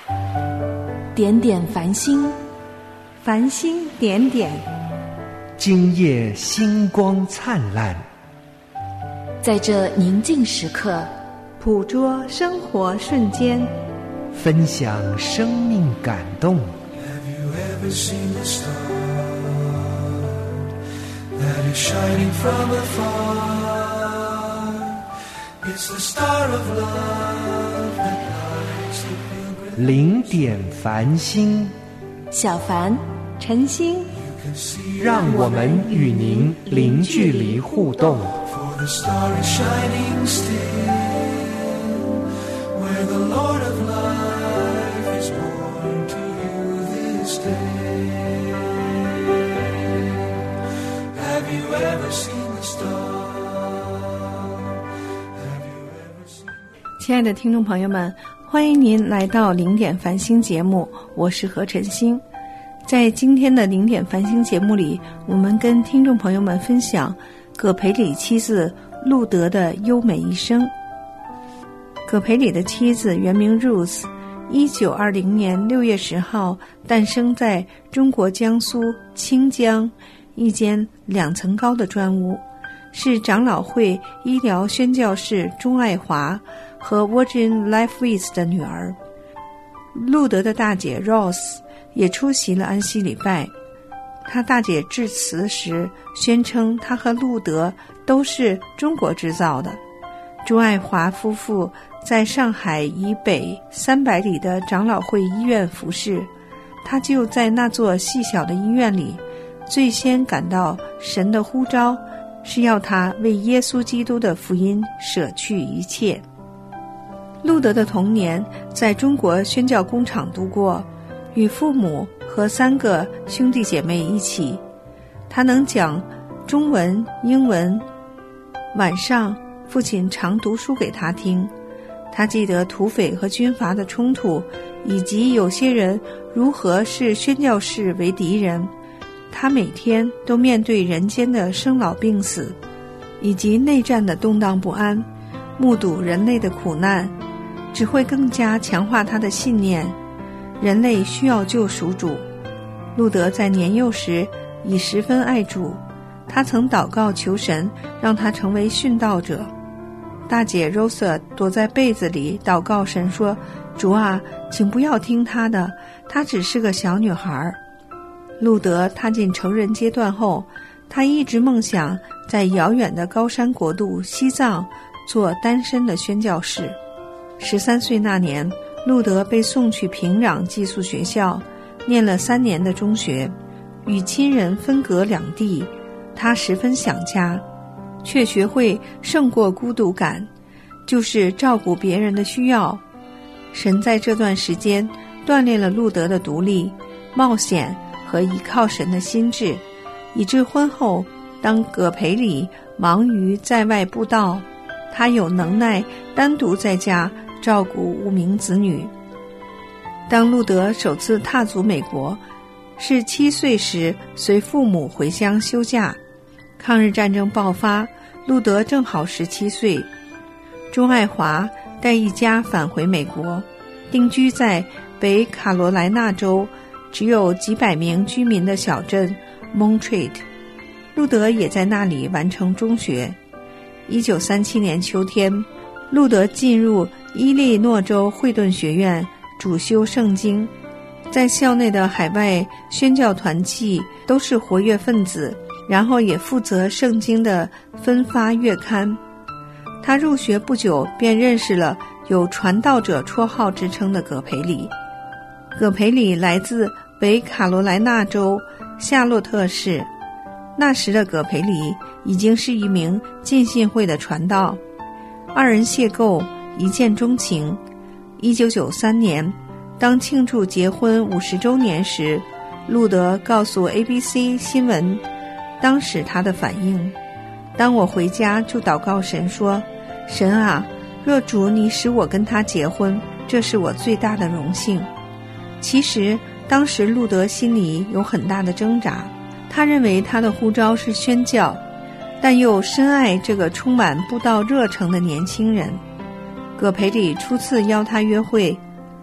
点点繁星， 繁星点点， 今夜星光灿烂。 在这宁静时刻， 捕捉生活瞬间， 分享生命感动。 Have you ever seen the star that is shining from afar? It's the star of love that lights the pilgrim. 零点繁星， 小凡、 晨星， 让我们与您零距离互动。 For the star is shining still, where the Lord of life is born to you this day. Have you ever seen the star? Have you ever seen? 亲爱的听众朋友们，欢迎您来到零点繁星节目，我是何晨星。在今天的零点繁星节目里，我们跟听众朋友们分享葛培理妻子路德的优美一生。葛培理的妻子原名 Ruth， 1920年6月10号诞生在中国江苏清江一间2层高的砖屋，是长老会医疗宣教士钟爱华和 Virgin Lifewith 的女儿。路德的大姐 Rose 也出席了安息礼拜。她大姐致辞时宣称，她和路德都是中国制造的。钟爱华夫妇在上海以北300里的长老会医院服侍，他就在那座细小的医院里，最先感到神的呼召是要他为耶稣基督的福音舍去一切。路德的童年在中国宣教工厂度过，与父母和3个兄弟姐妹一起。他能讲中文、英文。晚上父亲常读书给他听，他记得土匪和军阀的冲突，以及有些人如何视宣教士为敌人。他每天都面对人间的生老病死，以及内战的动荡不安，目睹人类的苦难，只会更加强化他的信念，人类需要救赎主。路德在年幼时已十分爱主，他曾祷告求神让他成为殉道者。大姐 Rosa 躲在被子里祷告神说，主啊，请不要听她的，她只是个小女孩。路德踏进成人阶段后，他一直梦想在遥远的高山国度西藏做单身的宣教士。13岁那年，路德被送去平壤寄宿学校，念了3年的中学，与亲人分隔两地。他十分想家，却学会胜过孤独感，就是照顾别人的需要。神在这段时间锻炼了路德的独立、冒险和依靠神的心智，以致婚后当葛培理忙于在外布道，他有能耐单独在家照顾5名子女。当路德首次踏足美国，是7岁时随父母回乡休假。抗日战争爆发，路德正好17岁。钟爱华带一家返回美国，定居在北卡罗来纳州只有几百名居民的小镇 Montreat。 路德也在那里完成中学。1937年秋天，路德进入伊利诺州惠顿学院主修圣经，在校内的海外宣教团契都是活跃分子，然后也负责圣经的分发月刊。他入学不久便认识了有传道者绰号之称的葛培理。葛培理来自北卡罗来纳州夏洛特市，那时的葛培理已经是一名浸信会的传道。2人邂逅，一见钟情。1993年，当庆祝结婚50周年时，路德告诉 ABC 新闻当时他的反应。当我回家就祷告神说，神啊，若主你使我跟他结婚，这是我最大的荣幸。其实当时路德心里有很大的挣扎，他认为他的呼召是宣教，但又深爱这个充满布道热诚的年轻人。葛培理初次邀他约会，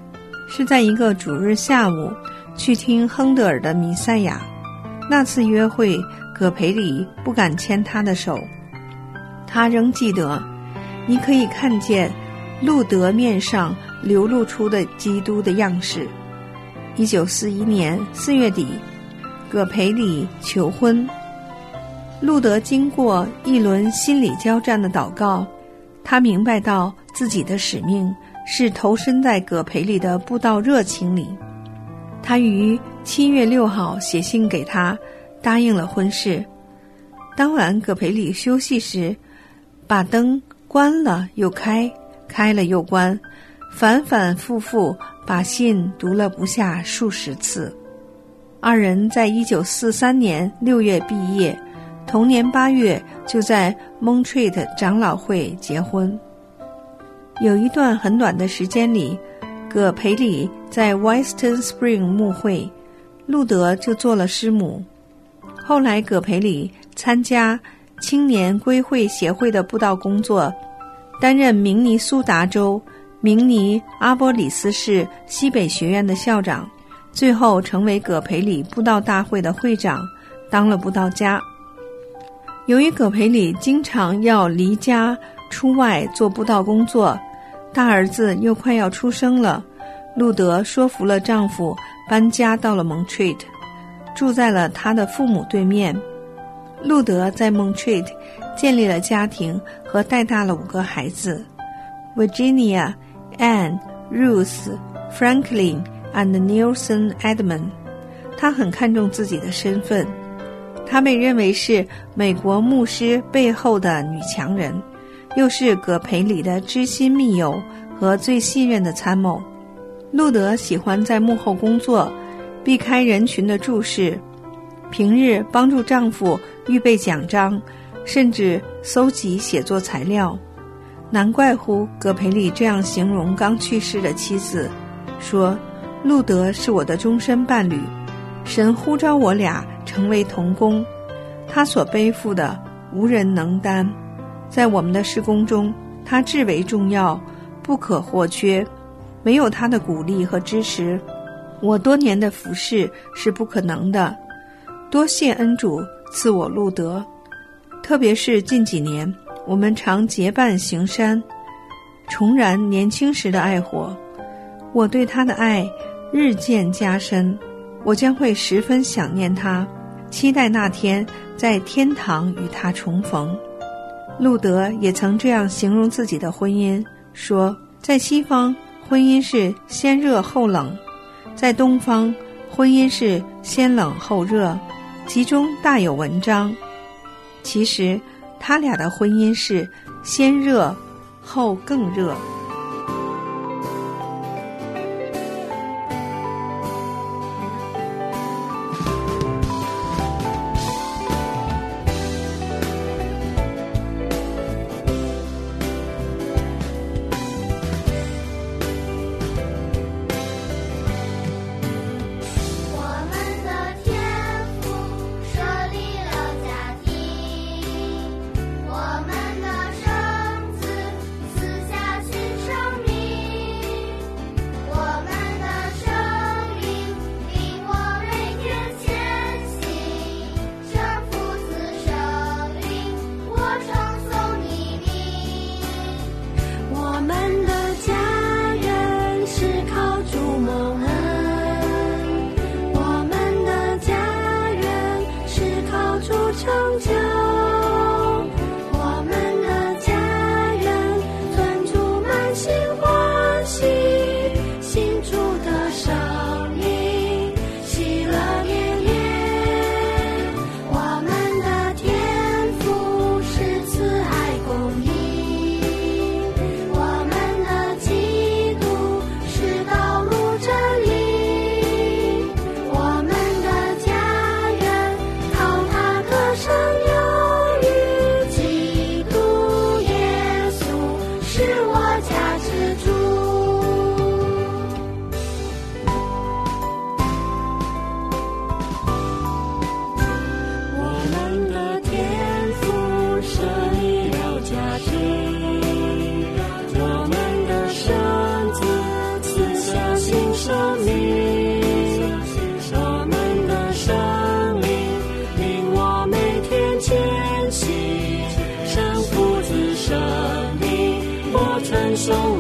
是在一个主日下午去听亨德尔的弥赛亚。那次约会，葛培里不敢牵他的手，他仍记得，你可以看见路德面上流露出的基督的样式。1941年4月底，葛培里求婚。路德经过一轮心理交战的祷告，他明白到自己的使命是投身在葛培里的布道热情里。他于7月6号写信给他，答应了婚事。当晚葛培里休息时，把灯关了又开，开了又关，反反复复把信读了不下数十次。二人在1943年6月毕业，同年8月就在 Montreat 长老会结婚。有一段很短的时间里，葛培里在 Western Spring 牧会，路德就做了师母。后来葛培里参加青年归会协会的布道工作，担任明尼苏达州明尼阿波里斯市西北学院的校长，最后成为葛培里布道大会的会长，当了布道家。由于葛培里经常要离家出外做布道工作，大儿子又快要出生了，路德说服了丈夫搬家到了 Montreat， 住在了他的父母对面。路德在 Montreat 建立了家庭和带大了5个孩子 Virginia, Anne, Ruth, Franklin and Nelson Edmund。 他很看重自己的身份，他被认为是美国牧师背后的女强人，又是葛培里的知心密友和最信任的参谋。路德喜欢在幕后工作，避开人群的注视，平日帮助丈夫预备奖章，甚至搜集写作材料。难怪乎葛培里这样形容刚去世的妻子，说路德是我的终身伴侣，神呼召我俩成为同工，他所背负的无人能担，在我们的事工中他至为重要，不可或缺，没有他的鼓励和支持，我多年的服事是不可能的。多谢恩主赐我路德，特别是近几年我们常结伴行山，重燃年轻时的爱火，我对他的爱日渐加深，我将会十分想念他，期待那天在天堂与他重逢。路德也曾这样形容自己的婚姻，说在西方婚姻是先热后冷，在东方婚姻是先冷后热，其中大有文章。其实他俩的婚姻是先热后更热。 我们的生子赐下去。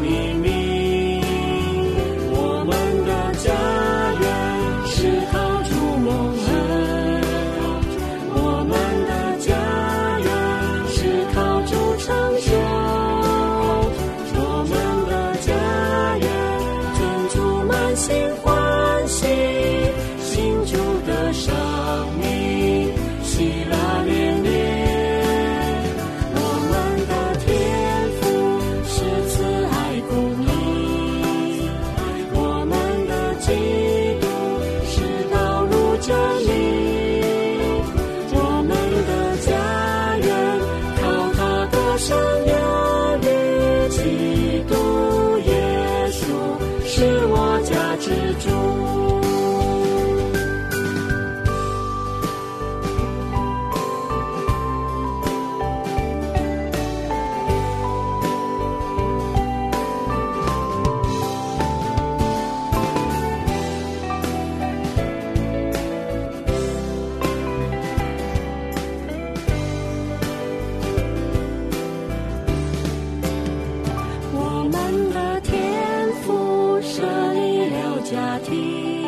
秘密。我们的家园是靠主蒙恩，我们的家园是靠主长久，我们的家园尊主满心欢喜，信主的生命喜乐连连。我们的天父是慈爱公义，我们的基督是道路真理，我们的家园靠他的生养与基督耶稣是我家之主。我们的天父设立了家庭，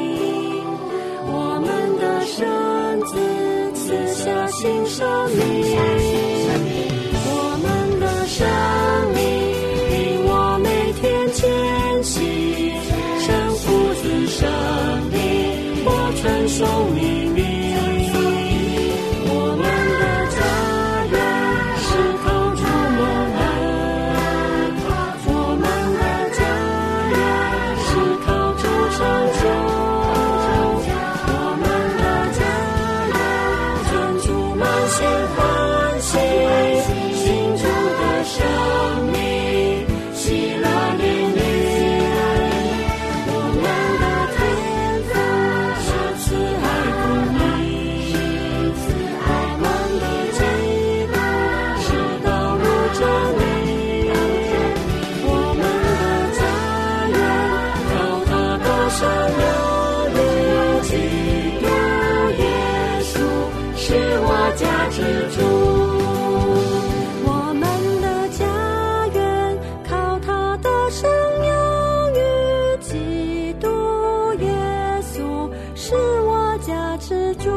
我们的圣子赐下新生命，我们的生命令我每天前行，圣父子生命我传授秘密。我们的家园是靠主蒙恩，我们的家园是靠主长久，我们的家园尊主满心欢喜，信主的生命喜乐连连。我们的天父是慈爱公义，我们的基督是道路真理，我们的家园靠他的生养与基督耶稣是我家之主。我们的家园靠他的生养与基督耶稣是我家之主。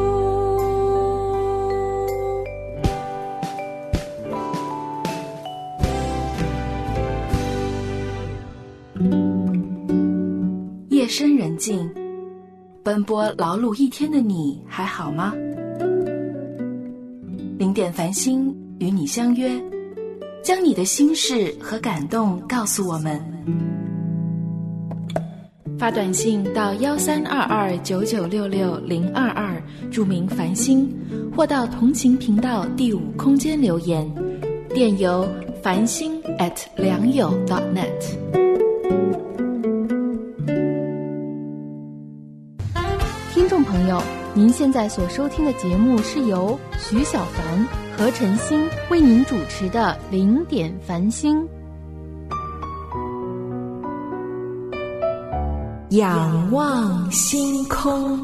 夜深人静，奔波劳碌一天的你还好吗？零点繁星与你相约，将你的心事和感动告诉我们。发短信到1322996622，注明繁星，或到同情频道第5空间留言，电邮繁星@良友.net。 听众朋友，您现在所收听的节目是由徐小凡、何晨星为您主持的零点繁星。 仰望星空。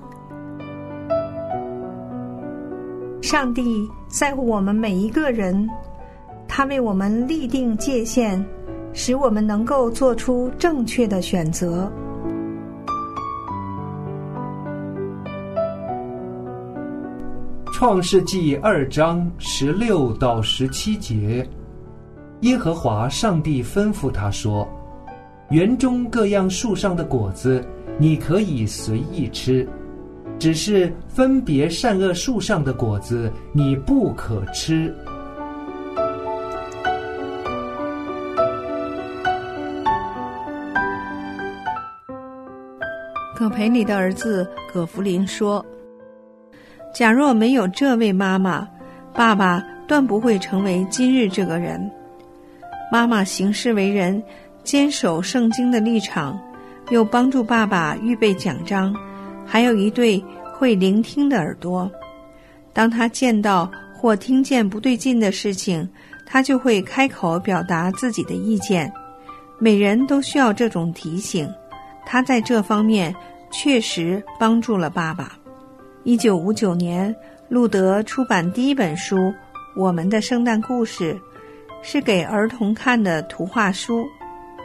上帝在乎我们每一个人，他为我们立定界限，使我们能够做出正确的选择。 创世纪2章16到17节，耶和华上帝吩咐他说：园中各样树上的果子你可以随意吃，只是分别善恶树上的果子你不可吃。 葛培理的儿子葛福林说，假若没有这位妈妈，爸爸断不会成为今日这个人。妈妈行事为人，坚守圣经的立场，又帮助爸爸预备奖章，还有一对会聆听的耳朵。当他见到或听见不对劲的事情，他就会开口表达自己的意见。每人都需要这种提醒，他在这方面确实帮助了爸爸。1959年，路德出版第一本书《我们的圣诞故事》，是给儿童看的图画书。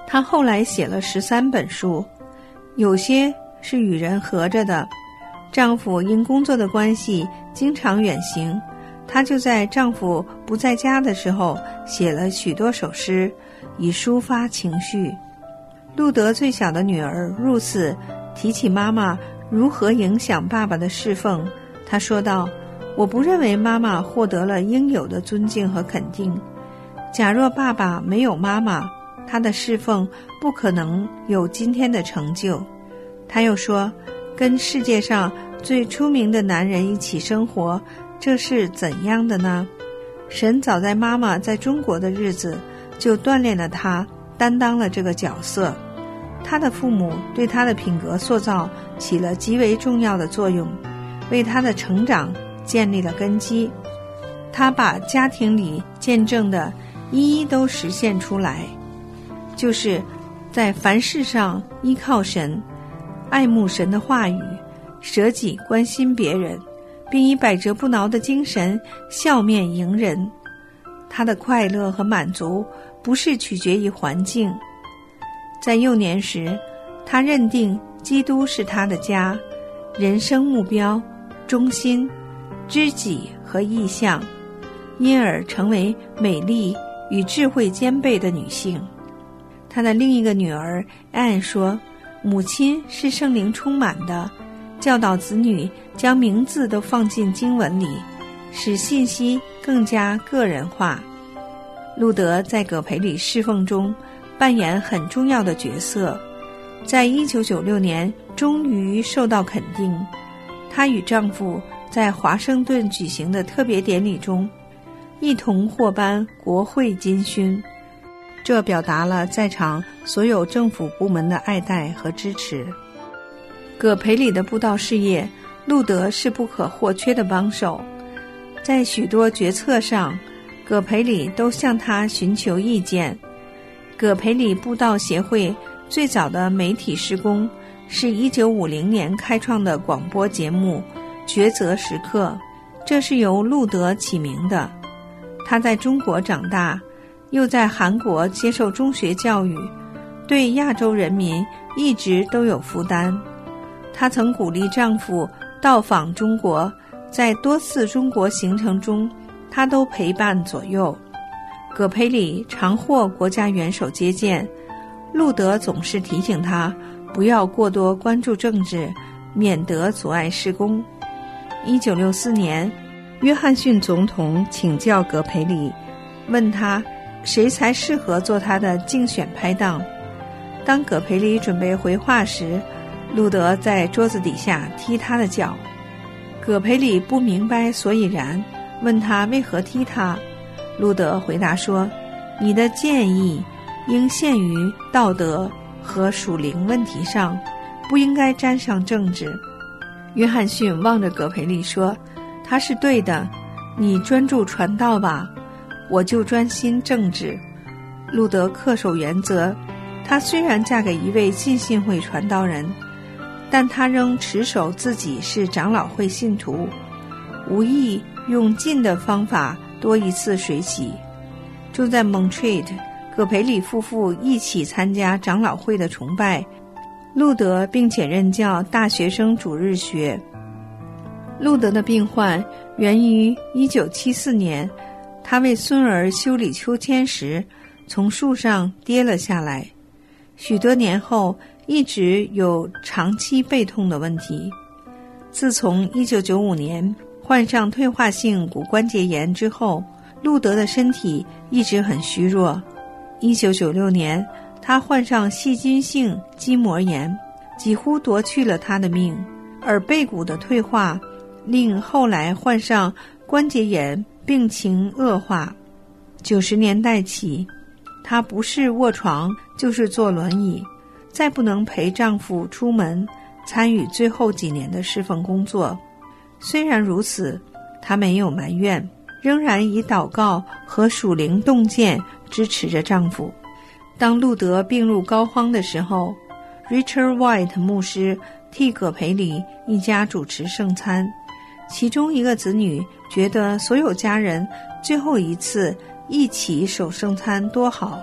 她后来写了13本书，有些是与人合着的。丈夫因工作的关系经常远行，她就在丈夫不在家的时候写了许多首诗，以抒发情绪。路德最小的女儿露丝提起妈妈如何影响爸爸的侍奉，她说道：我不认为妈妈获得了应有的尊敬和肯定。假若爸爸没有妈妈，他的侍奉不可能有今天的成就。他又说，跟世界上最出名的男人一起生活，这是怎样的呢？神早在妈妈在中国的日子就锻炼了她，担当了这个角色。她的父母对她的品格塑造起了极为重要的作用，为她的成长建立了根基。她把家庭里见证的一一都实现出来，就是在凡事上依靠神，爱慕神的话语，舍己关心别人，并以百折不挠的精神笑面迎人。她的快乐和满足不是取决于环境。在幼年时，她认定基督是她的家，人生目标、中心、知己和意向，因而成为美丽与智慧兼备的女性。她的另一个女儿安说，母亲是圣灵充满的，教导子女将名字都放进经文里，使信息更加个人化。路德在葛培理侍奉中扮演很重要的角色，在1996年终于受到肯定。她与丈夫在华盛顿举行的特别典礼中一同获颁国会金勋，这表达了在场所有政府部门的爱戴和支持。葛培理的布道事业，路德是不可或缺的帮手。在许多决策上，葛培理都向他寻求意见。葛培理布道协会最早的媒体事工是1950年开创的广播节目《抉择时刻》，这是由路德起名的。他在中国长大，又在韩国接受中学教育，对亚洲人民一直都有负担。她曾鼓励丈夫到访中国，在多次中国行程中，她都陪伴左右。葛培理常获国家元首接见，路德总是提醒他不要过多关注政治，免得阻碍事工。1964年，约翰逊总统请教葛培理，问他谁才适合做他的竞选拍档。当葛培理准备回话时，路德在桌子底下踢他的脚。葛培理不明白所以然，问他为何踢他。路德回答说，你的建议应限于道德和属灵问题上，不应该沾上政治。约翰逊望着葛培理说，他是对的，你专注传道吧，我就专心政治。路德恪守原则，她虽然嫁给一位浸信会传道人，但她仍持守自己是长老会信徒，无意用浸的方法多一次水洗。住在 Montreat， 葛培理夫妇一起参加长老会的崇拜，路德并且任教大学生主日学。路德的病患源于1974年，他为孙儿修理秋千时从树上跌了下来，许多年后一直有长期背痛的问题。自从1995年患上退化性骨关节炎之后，路德的身体一直很虚弱。1996年，他患上细菌性筋膜炎，几乎夺去了他的命，而背骨的退化令后来患上关节炎病情恶化。90年代起，她不是卧床就是坐轮椅，再不能陪丈夫出门参与最后几年的侍奉工作。虽然如此，她没有埋怨，仍然以祷告和属灵洞见支持着丈夫。当路德病入膏肓的时候， Richard White 牧师替葛培理一家主持圣餐，其中一个子女觉得所有家人最后一次一起守圣餐多好，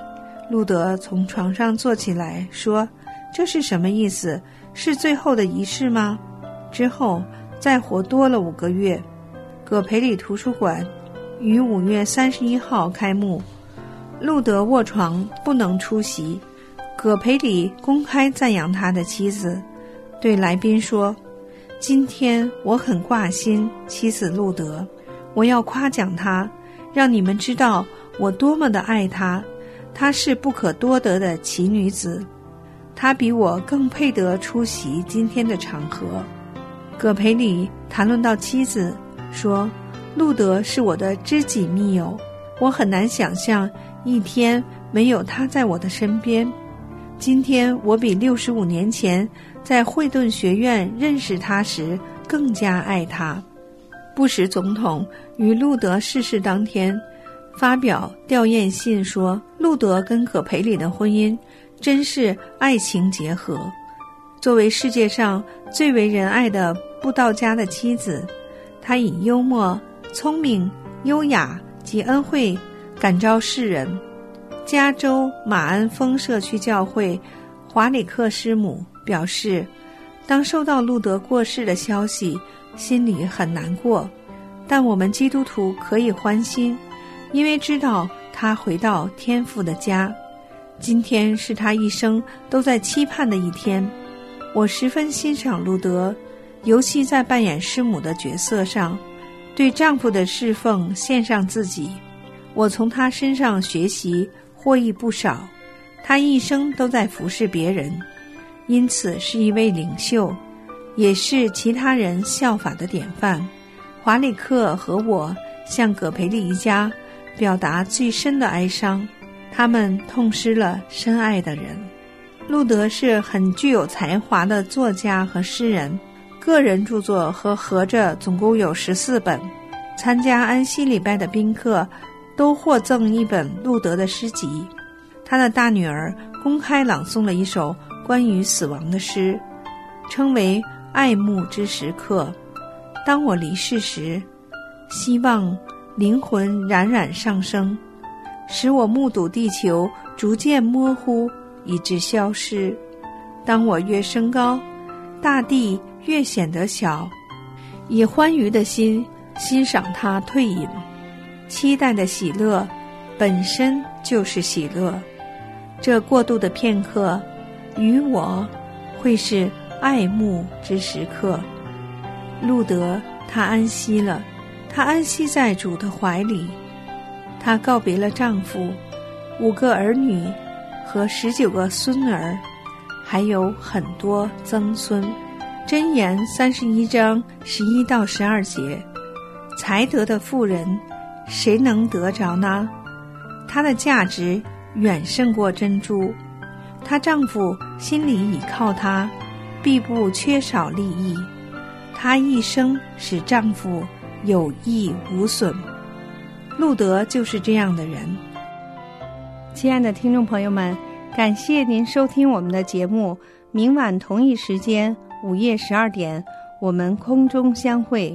路德从床上坐起来说，这是什么意思？是最后的仪式吗？之后再活多了5个月。葛培里图书馆于5月31号开幕，路德卧床不能出席。葛培里公开赞扬他的妻子，对来宾说，今天我很挂心妻子路德，我要夸奖她，让你们知道我多么的爱她，她是不可多得的奇女子，她比我更配得出席今天的场合。葛培里谈论到妻子说，路德是我的知己密友，我很难想象一天没有他在我的身边。今天我比65年前在惠顿学院认识他时更加爱他。布什总统于路德逝世当天发表吊唁信说，路德跟葛培里的婚姻真是爱情结合。作为世界上最为人爱的布道家的妻子，她以幽默、聪明、优雅及恩惠感召世人。加州马鞍峰社区教会华里克师母表示，当收到路德过世的消息，心里很难过，但我们基督徒可以欢心，因为知道他回到天父的家。今天是他一生都在期盼的一天。我十分欣赏路德，尤其在扮演师母的角色上，对丈夫的侍奉献上自己。我从他身上学习获益不少，他一生都在服侍别人，因此是一位领袖，也是其他人效法的典范。华里克和我向葛培里一家表达最深的哀伤，他们痛失了深爱的人。路德是很具有才华的作家和诗人，个人著作和合着总共有14本。参加安息礼拜的宾客都获赠一本路德的诗集。他的大女儿公开朗诵了一首关于死亡的诗，称为爱慕之时刻。当我离世时，希望灵魂冉冉上升，使我目睹地球逐渐模糊以致消失。当我越升高，大地越显得小，以欢愉的心欣赏它退隐。期待的喜乐本身就是喜乐，这过渡的片刻于我会是爱慕之时刻。路德她安息了，她安息在主的怀里，她告别了丈夫、5个儿女和19个孙儿，还有很多曾孙。箴言31章11到12节，才德的妇人谁能得着呢？她的价值远胜过珍珠，她丈夫心里倚靠她，必不缺少利益，她一生使丈夫有益无损。路德就是这样的人。亲爱的听众朋友们，感谢您收听我们的节目，明晚同一时间午夜12点，我们空中相会。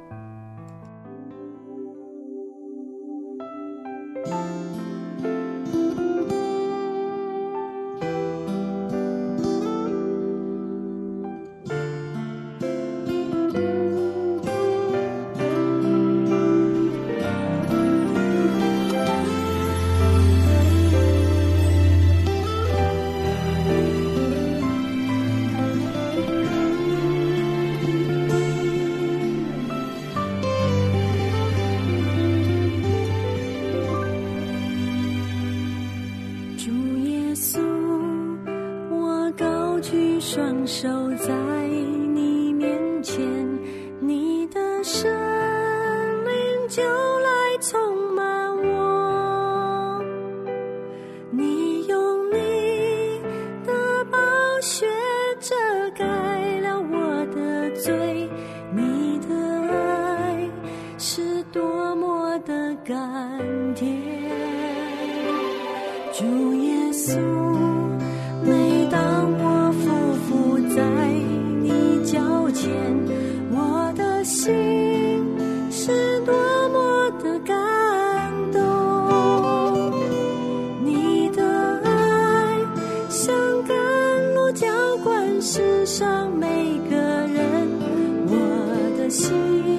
双手在你面前，你的生命就来充满我，你用你的宝血遮盖了我的罪，你的爱是多么的甘甜。主耶稣，每当我匍匐在你脚前，我的心是多么的感动，你的爱世上每个人，我的心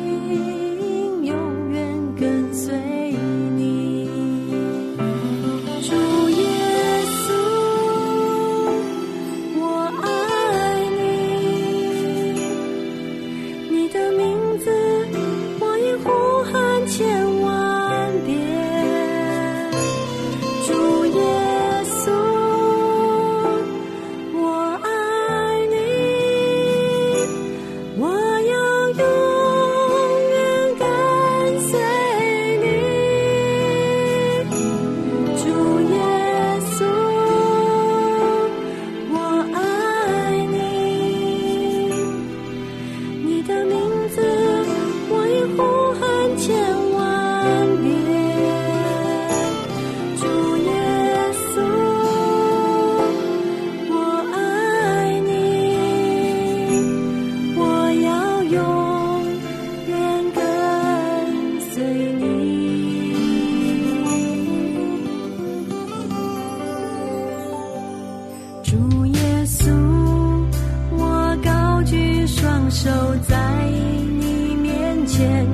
永远跟随你。主耶稣，我爱你，你的名字我已呼喊千万遍。主耶稣，我爱你，我要永远跟随你。主耶稣，我爱你，你的名字我已呼喊千万遍。主耶稣，我爱你，我要永远跟随你。主耶稣，我高举双手在你面前，